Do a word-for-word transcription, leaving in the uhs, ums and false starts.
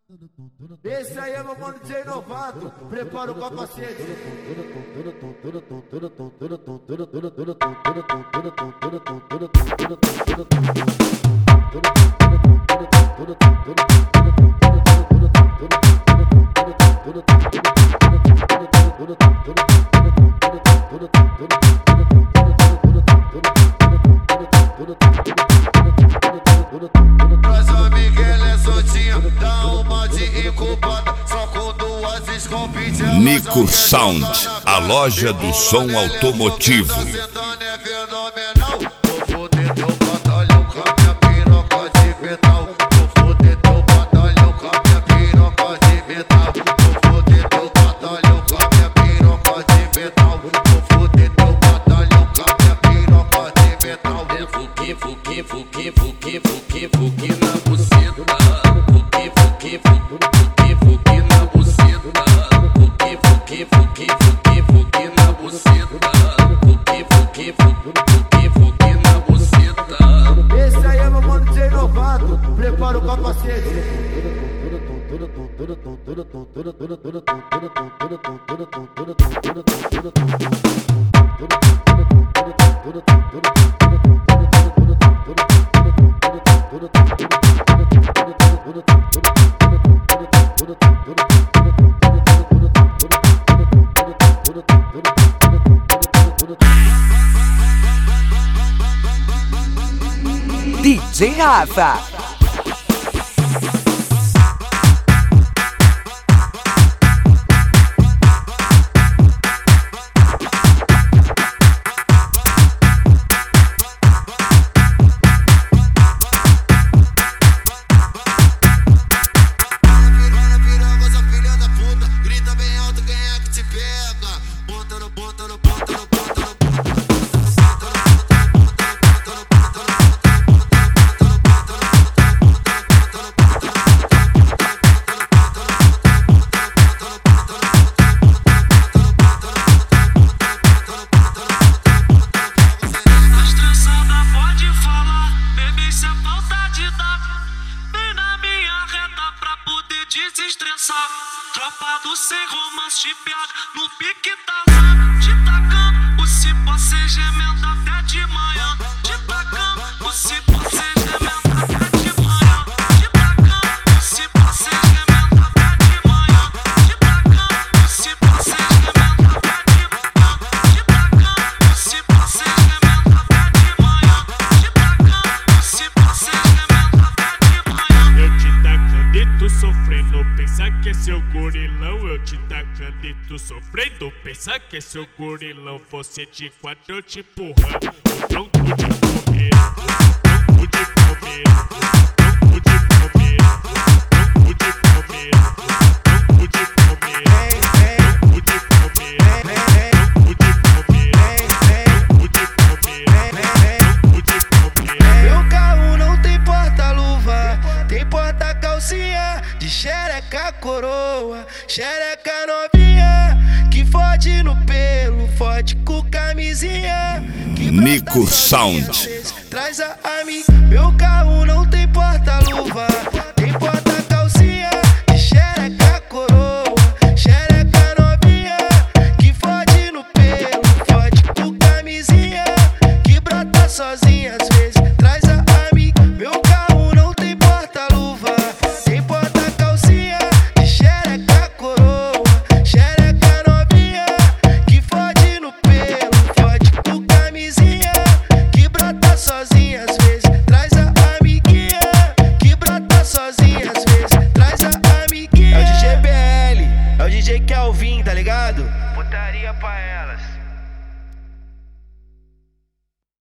Esse aí é meu mano D J Novato, prepara o capacete. Mas o Miguel é soltinho, dá uma de incubada, só com duas escopinhas. Nico Sound, a loja do som automotivo. Tá sentando é fenomenal. Vou foder teu batalhão com a minha piroca de metal. Vou foder teu batalhão com a minha piroca de metal. Vou foder teu batalhão com a minha piroca de metal. Vou foder teu batalhão com a minha piroca de metal. É fuki, fuki, fuki, fuki, fuki, fuki na buceta. Fuki, fuki, fuki, fuki na buceta. Fuki, fuki, fuki, fuki, fuki na buceta. Fuki, fuki, fuki, fuki na buceta. Esse aí é meu mano D J Novato, prepara o capacete. D J Rafa. Tropa do sem romance de piada, no pique tá te tacando, o cipó cê gemendo até de manhã. Te tacando, o cipó cê gemendo até de manhã. Te tacando, o cipó cê gemendo até de manhã. Te tacando, o cipó cê gemendo até de manhã. Te tacando, o cipó cê gemendo até de manhã. Te tacando, o cipó cê gemendo até de manhã. Eu te tacando e tu sofrendo, pensa que é seu gorilão. Eu te tacando e tu sofrendo, pensa que é seu gorilão. Você de quatro eu te empurrando, tronco de palmeira, tronco de palmeira, tronco de palmeira, tronco de palmeira, tronco de palmeira, tronco de palmeira, tronco de palmeira, tronco de palmeira. Meu carro não tem porta-luva, tem porta-calcinha de xereca coroa, xereca novinha, que fode no pelo, fode com camisinha. Nico Sound. Traz a amiga. Meu carro não tem porta-luva, tem porta-calcinha de xereca coroa, xereca novinha, que fode no pelo, fode com camisinha, que brota sozinha às vezes. Traz a amiga. Meu carro não tem porta-luva, tem porta-calcinha de xereca coroa, xereca novinha, que fode no pelo, fode com camisinha, que brota sozinha às vezes. Traz a amiguinha, que brota sozinha às vezes. Traz a amiguinha. É o D J B L, é o D J Kelvin, tá ligado? Putaria pra elas.